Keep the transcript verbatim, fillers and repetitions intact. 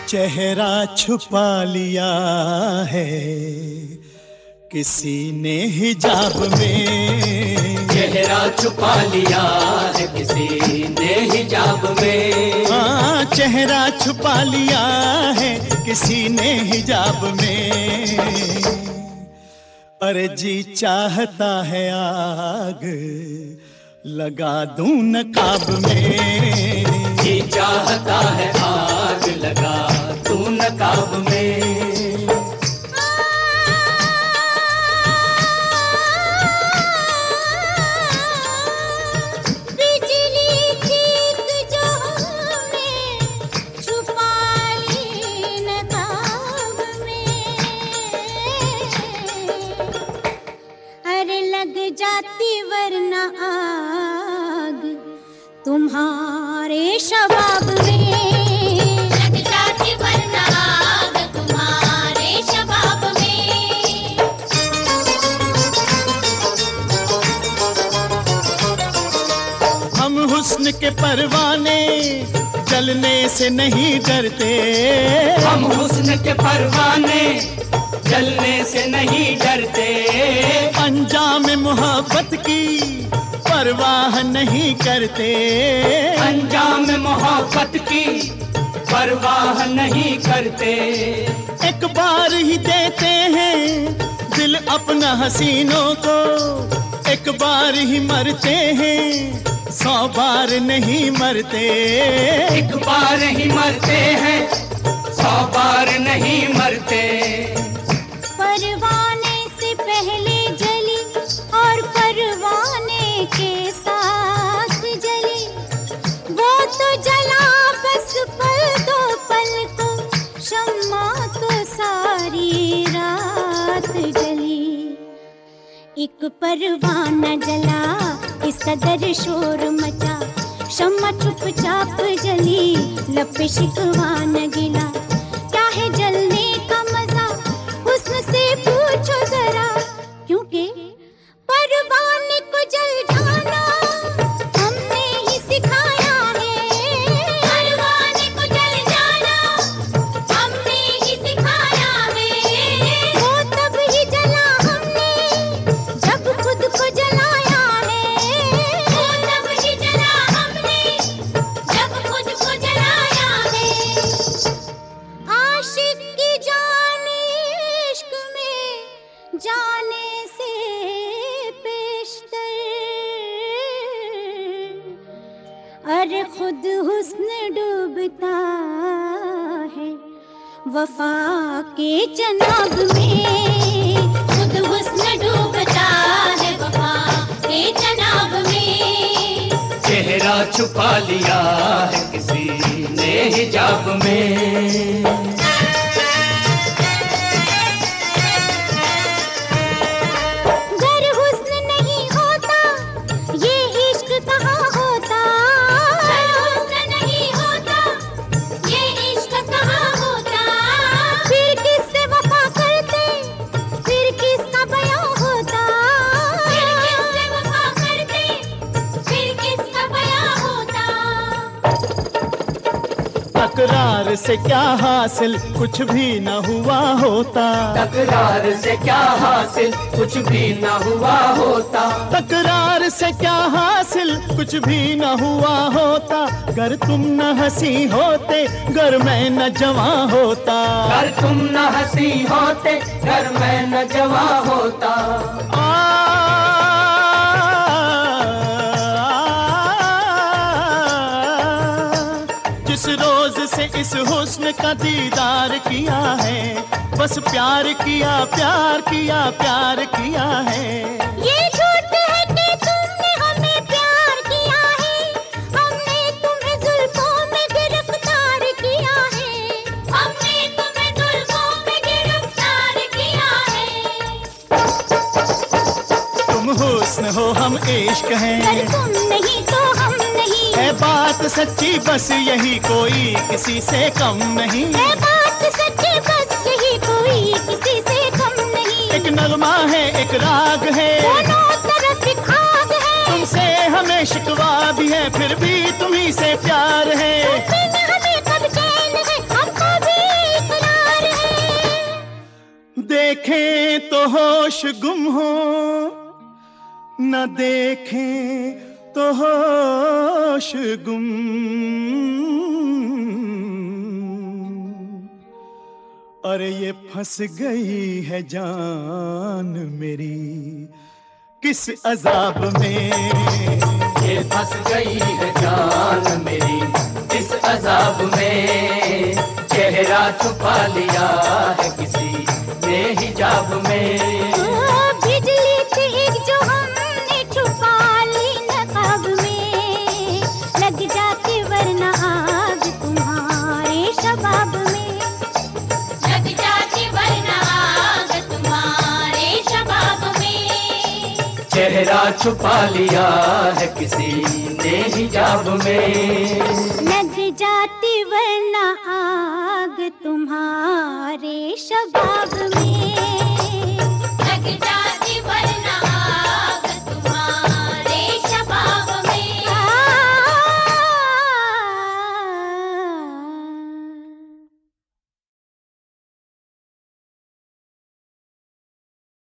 चेहरा छुपा लिया है किसी ने हिजाब में, चेहरा छुपा लिया है किसी ने हिजाब में। हाँ, चेहरा छुपा लिया है किसी ने हिजाब में। अरे जी चाहता है आग लगा दूं नकाब में, जी चाहता है आग लगा दूं नकाब में। जाती वरना आग तुम्हारे शबाब में, लग जाती वरना आग तुम्हारे शबाब में। हम हुस्न के परवाने जलने से नहीं डरते, हम हुस्न के परवाने जलने से नहीं डरते। अंजाम मोहब्बत की परवाह नहीं करते, अंजाम मोहब्बत की परवाह नहीं करते। एक बार ही देते हैं दिल अपना हसीनों को, एक बार ही मरते हैं सौ बार नहीं मरते। एक बार ही मरते हैं सौ बार नहीं मरते। परवाने से पहले जली और परवाने के साथ जली, वो तो जला बस पल दो पल को, शम्मा तो सारी रात जली। एक परवाना जला इस कदर शोर मचा, शम्मा चुपचाप जली लब पे शिकवा न गिला। क्या है जलने का मजा हुस्न से पूछो जरा, क्योंकि परवाने को जल जाना हमने ही सिखाया है। परवाने को जल जाना हमने ही सिखाया है। वो तब ही जला हमने जब खुद को जलाया है। वो तब ही जला हमने जब खुद को जलाया है। आशिक की जान इश्क में जाने से पेशतर, अरे खुद हुस्न डूबता है वफा के चनाब में, खुद हुस्न डूबता है वफा के चनाब में। चेहरा छुपा लिया है किसी ने हिजाब में। तकरार से क्या हासिल कुछ भी न हुआ होता, तकरार से क्या हासिल कुछ भी न हुआ होता। तकरार से क्या हासिल कुछ भी न हुआ होता, गर तुम न हंसी होते गर मैं न जवां होता। गर तुम न हंसी होते गर मैं न जवां होता। जिस रोज से इस हुस्न का दीदार किया है, बस प्यार किया प्यार किया प्यार किया है। ये झूठ है कि तुमने हमें प्यार किया है, हमने तुम्हें जुल्फों में गिरफ्तार किया है। हमने तुम्हें जुल्फों में गिरफ्तार किया है। तुम हुस्न हो हम इश्क हैं, अगर तुम नहीं तो हम नहीं। है बात सच्ची बस यही कोई किसी से कम नहीं। है बात सच्ची बस यही कोई किसी से कम नहीं। एक नगमा है एक राग है, दोनों तरफ एक आग है। तुमसे हमें शिकवा भी है फिर भी तुम्ही से प्यार है। तुम बिन हमें कब चैन है, हमको भी देखें तो होश गुम हो, न देखें तो होश गुम। अरे ये फंस गई है जान मेरी किस अजाब में, ये फंस गई है जान मेरी इस अजाब में। चेहरा छुपा लिया है किसी ने हिजाब में। ओ बिजली थी एक जो हमने छुपा ली नकाब में, लग जाती वरना आग तुम्हारे शबाब में, लग जाती वरना आग तुम्हारे शबाब में। चेहरा छुपा लिया है किसी ने हिजाब में, लग जाती वरना आग तुम्हारे शबाब में।